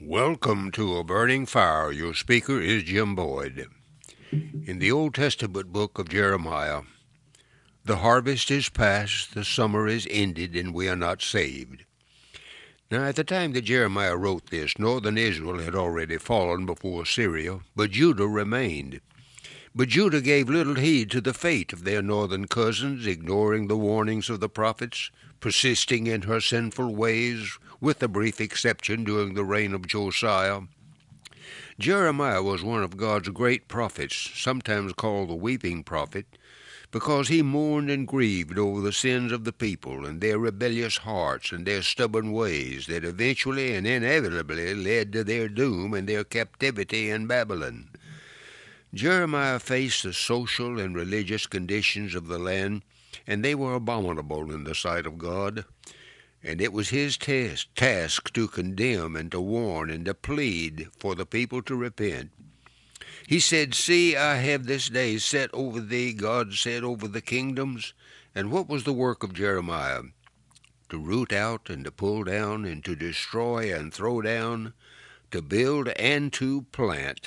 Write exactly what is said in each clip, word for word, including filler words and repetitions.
Welcome to A Burning Fire. Your speaker is Jim Boyd. In the Old Testament book of Jeremiah, the harvest is past, the summer is ended, and we are not saved. Now, at the time that Jeremiah wrote this, northern Israel had already fallen before Syria, but Judah remained. But Judah gave little heed to the fate of their northern cousins, ignoring the warnings of the prophets, persisting in her sinful ways, with a brief exception during the reign of Josiah. Jeremiah was one of God's great prophets, sometimes called the weeping prophet, because he mourned and grieved over the sins of the people and their rebellious hearts and their stubborn ways that eventually and inevitably led to their doom and their captivity in Babylon. Jeremiah faced the social and religious conditions of the land, and they were abominable in the sight of God. And it was his task, task to condemn and to warn and to plead for the people to repent. He said, "See, I have this day set over thee," God said, "over the kingdoms." And what was the work of Jeremiah? To root out and to pull down and to destroy and throw down, to build and to plant.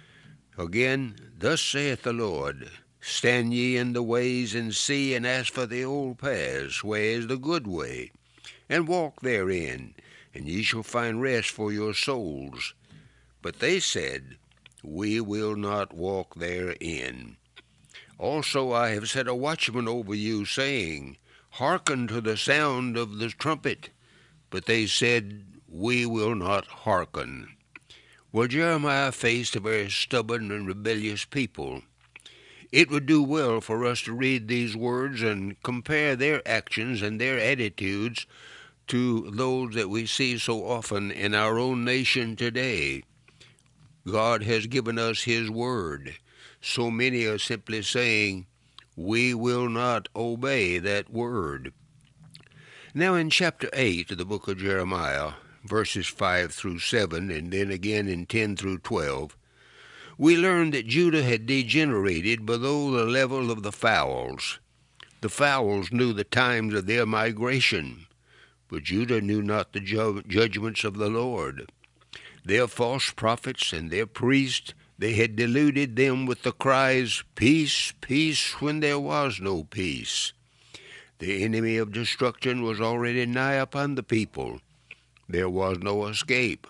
Again, thus saith the Lord, "Stand ye in the ways, and see, and ask for the old paths, where is the good way, and walk therein, and ye shall find rest for your souls." But they said, "We will not walk therein." Also I have set a watchman over you, saying, "Hearken to the sound of the trumpet." But they said, "We will not hearken." Well, Jeremiah faced a very stubborn and rebellious people. It would do well for us to read these words and compare their actions and their attitudes to those that we see so often in our own nation today. God has given us his word. So many are simply saying, "We will not obey that word." Now in chapter eight of the book of Jeremiah, verses five through seven, and then again in ten through twelve, we learn that Judah had degenerated below the level of the fowls. The fowls knew the times of their migration, but Judah knew not the ju- judgments of the Lord. Their false prophets and their priests, they had deluded them with the cries, "Peace, peace," when there was no peace. The enemy of destruction was already nigh upon the people. There was no escape.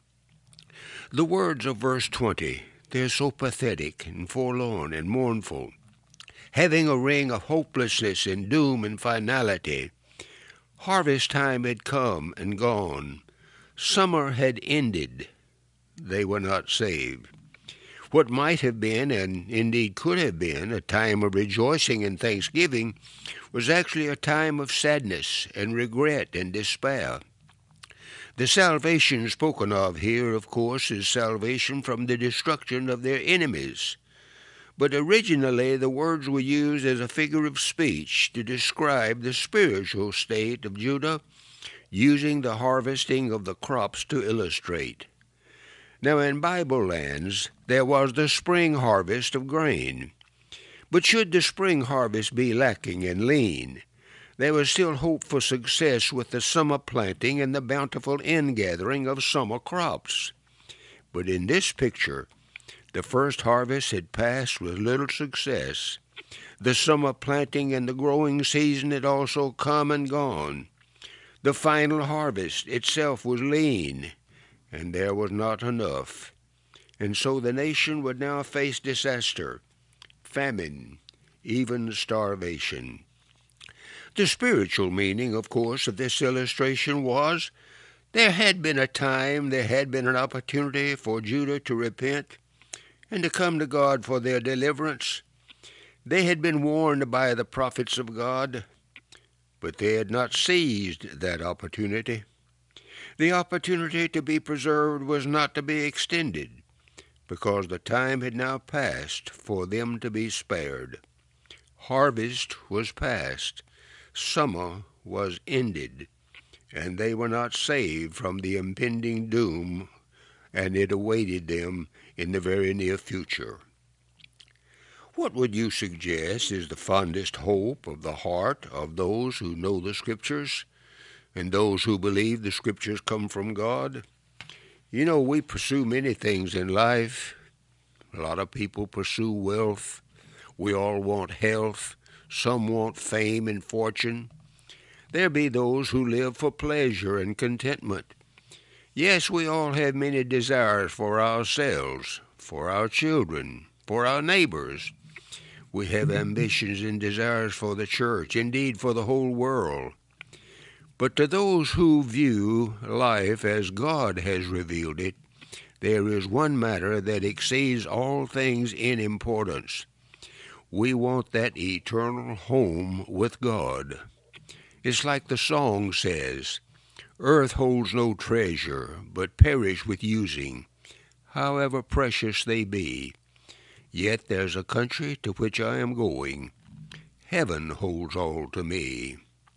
The words of verse twenty, they're so pathetic and forlorn and mournful, having a ring of hopelessness and doom and finality. Harvest time had come and gone. Summer had ended. They were not saved. What might have been, and indeed could have been, a time of rejoicing and thanksgiving was actually a time of sadness and regret and despair. The salvation spoken of here, of course, is salvation from the destruction of their enemies. But originally the words were used as a figure of speech to describe the spiritual state of Judah, using the harvesting of the crops to illustrate. Now in Bible lands there was the spring harvest of grain. But should the spring harvest be lacking and lean, there was still hope for success with the summer planting and the bountiful ingathering of summer crops. But in this picture, the first harvest had passed with little success. The summer planting and the growing season had also come and gone. The final harvest itself was lean, and there was not enough. And so the nation would now face disaster, famine, even starvation. The spiritual meaning, of course, of this illustration was there had been a time, there had been an opportunity for Judah to repent and to come to God for their deliverance. They had been warned by the prophets of God, but they had not seized that opportunity. The opportunity to be preserved was not to be extended, because the time had now passed for them to be spared. Harvest was past. Summer was ended, and they were not saved from the impending doom, and it awaited them in the very near future. What would you suggest is the fondest hope of the heart of those who know the Scriptures and those who believe the Scriptures come from God? You know, we pursue many things in life. A lot of people pursue wealth. We all want health. Some want fame and fortune. There be those who live for pleasure and contentment. Yes, we all have many desires for ourselves, for our children, for our neighbors. We have ambitions and desires for the church, indeed for the whole world. But to those who view life as God has revealed it, there is one matter that exceeds all things in importance. We want that eternal home with God. It's like the song says, "Earth holds no treasure, but perish with using, however precious they be. Yet there's a country to which I am going. Heaven holds all to me."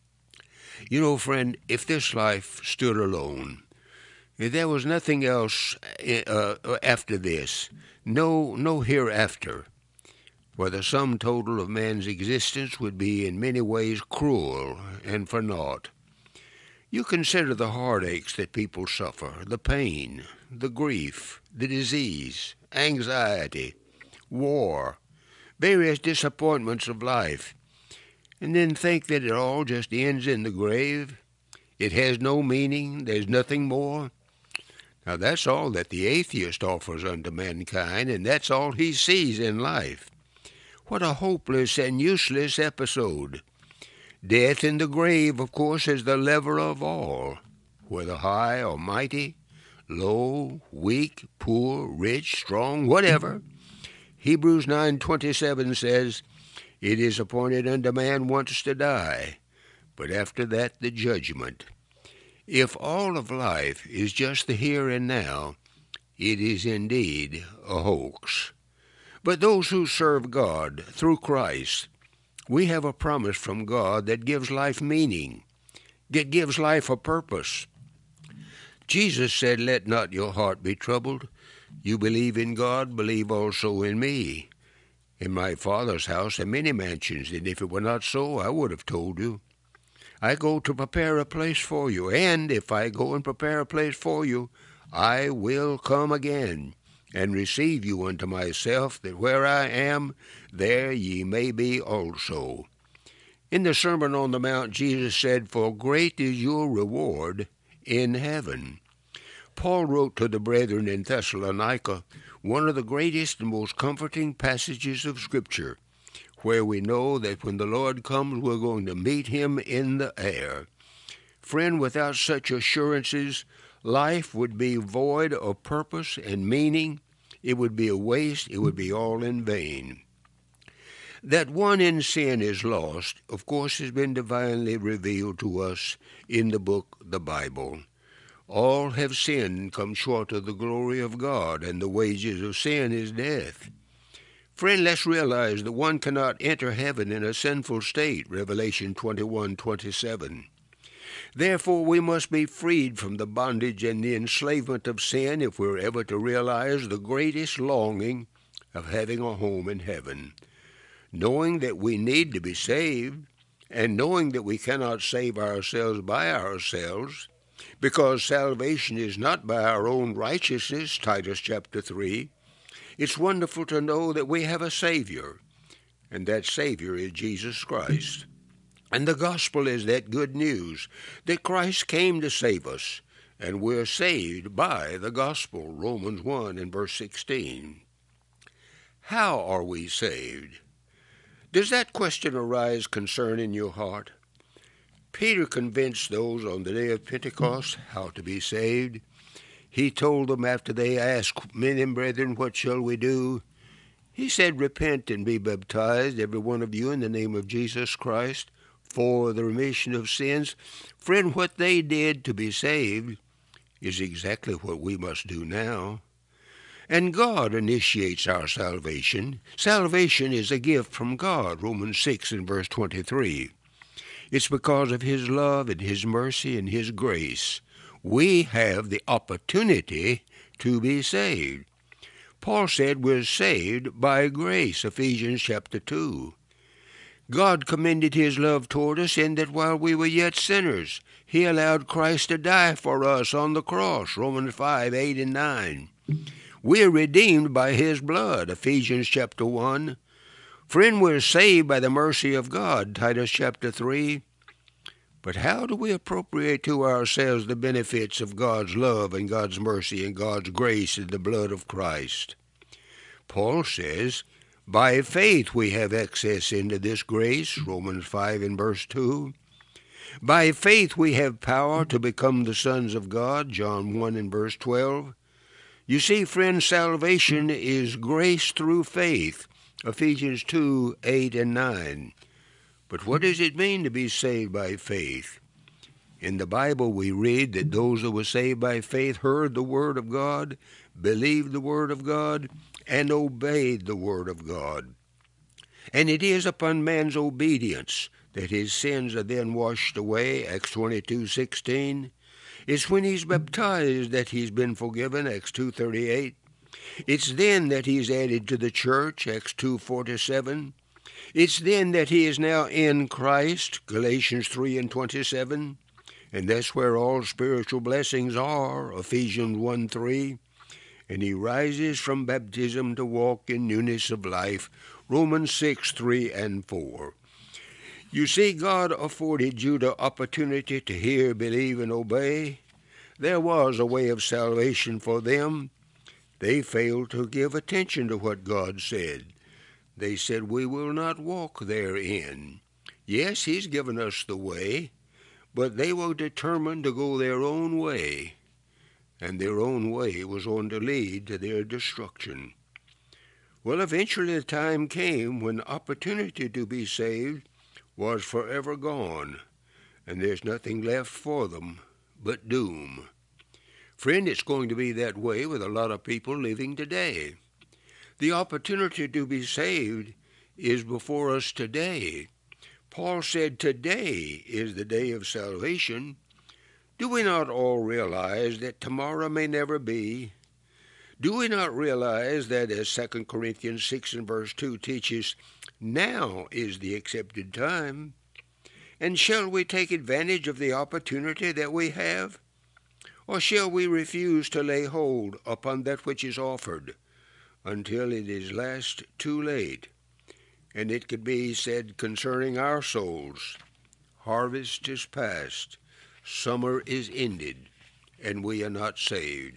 You know, friend, if this life stood alone, if there was nothing else uh, after this, no, no hereafter, where the sum total of man's existence would be in many ways cruel and for naught. You consider the heartaches that people suffer, the pain, the grief, the disease, anxiety, war, various disappointments of life, and then think that it all just ends in the grave. It has no meaning, there's nothing more. Now that's all that the atheist offers unto mankind, and that's all he sees in life. What a hopeless and useless episode. Death in the grave, of course, is the lever of all, whether high or mighty, low, weak, poor, rich, strong, whatever. Hebrews nine twenty-seven says, "It is appointed unto man once to die, but after that the judgment." If all of life is just the here and now, it is indeed a hoax. But those who serve God through Christ, we have a promise from God that gives life meaning, that gives life a purpose. Jesus said, "Let not your heart be troubled. You believe in God, believe also in me. In my Father's house are many mansions, and if it were not so, I would have told you. I go to prepare a place for you, and if I go and prepare a place for you, I will come again, and receive you unto myself, that where I am, there ye may be also." In the Sermon on the Mount, Jesus said, "For great is your reward in heaven." Paul wrote to the brethren in Thessalonica one of the greatest and most comforting passages of Scripture, where we know that when the Lord comes, we're going to meet him in the air. Friend, without such assurances, life would be void of purpose and meaning. It would be a waste. It would be all in vain. That one in sin is lost, of course, has been divinely revealed to us in the book, the Bible. All have sinned and come short of the glory of God, and the wages of sin is death. Friend, let's realize that one cannot enter heaven in a sinful state, Revelation twenty-one twenty-seven. Therefore, we must be freed from the bondage and the enslavement of sin if we're ever to realize the greatest longing of having a home in heaven. Knowing that we need to be saved, and knowing that we cannot save ourselves by ourselves, because salvation is not by our own righteousness, Titus chapter three, it's wonderful to know that we have a Savior, and that Savior is Jesus Christ. And the gospel is that good news, that Christ came to save us, and we're saved by the gospel, Romans one and verse sixteen. How are we saved? Does that question arise concern in your heart? Peter convinced those on the day of Pentecost how to be saved. He told them after they asked, "Men and brethren, what shall we do?" He said, "Repent and be baptized, every one of you, in the name of Jesus Christ, for the remission of sins." Friend, what they did to be saved is exactly what we must do now. And God initiates our salvation. Salvation is a gift from God, Romans six and verse twenty-three. It's because of his love and his mercy and his grace we have the opportunity to be saved. Paul said we're saved by grace, Ephesians chapter two. God commended his love toward us in that while we were yet sinners, He allowed Christ to die for us on the cross, Romans five, eight, and nine. We are redeemed by his blood, Ephesians chapter one. Friend, we're saved by the mercy of God, Titus chapter three. But how do we appropriate to ourselves the benefits of God's love and God's mercy and God's grace in the blood of Christ? Paul says, by faith we have access into this grace, Romans five and verse two. By faith we have power to become the sons of God, John one and verse twelve. You see, friends, salvation is grace through faith, Ephesians two, eight and nine. But what does it mean to be saved by faith? In the Bible we read that those who were saved by faith heard the word of God, believed the word of God, and obeyed the word of God. And it is upon man's obedience that his sins are then washed away, Acts twenty-two, sixteen. It's when he's baptized that he's been forgiven, Acts two, thirty-eight. It's then that he's added to the church, Acts two, forty-seven. It's then that he is now in Christ, Galatians three and twenty-seven. And that's where all spiritual blessings are, Ephesians one, three. And he rises from baptism to walk in newness of life, Romans six, three and four. You see, God afforded Judah opportunity to hear, believe, and obey. There was a way of salvation for them. They failed to give attention to what God said. They said, we will not walk therein. Yes, he's given us the way, but they were determined to go their own way, and their own way was on to lead to their destruction. Well, eventually the time came when opportunity to be saved was forever gone, and there's nothing left for them but doom. Friend, it's going to be that way with a lot of people living today. The opportunity to be saved is before us today. Paul said today is the day of salvation. Do we not all realize that tomorrow may never be? Do we not realize that, as Second Corinthians six and verse two teaches, now is the accepted time? And shall we take advantage of the opportunity that we have? Or shall we refuse to lay hold upon that which is offered until it is last too late? And it could be said concerning our souls, harvest is past, summer is ended, and we are not saved.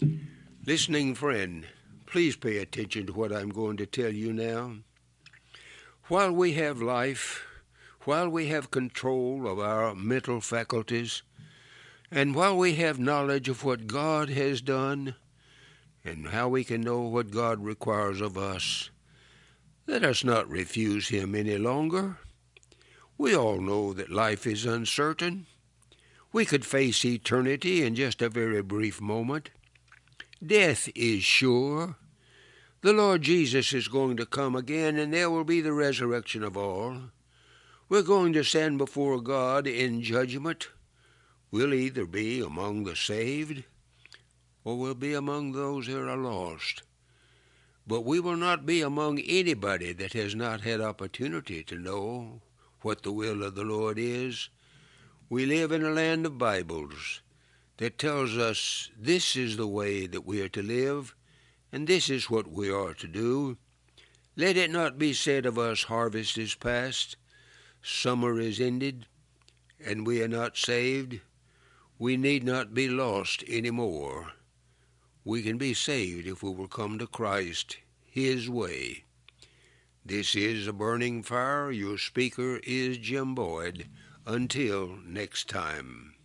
Listening friend, please pay attention to what I'm going to tell you now. While we have life, while we have control of our mental faculties, and while we have knowledge of what God has done, and how we can know what God requires of us, let us not refuse him any longer. We all know that life is uncertain. We could face eternity in just a very brief moment. Death is sure. The Lord Jesus is going to come again, and there will be the resurrection of all. We're going to stand before God in judgment. We'll either be among the saved, or we'll be among those that are lost. But we will not be among anybody that has not had opportunity to know what the will of the Lord is. We live in a land of Bibles that tells us this is the way that we are to live, and this is what we are to do. Let it not be said of us, harvest is past, summer is ended, and we are not saved. We need not be lost any more. We can be saved if we will come to Christ, his way. This is A Burning Fire. Your speaker is Jim Boyd. Until next time.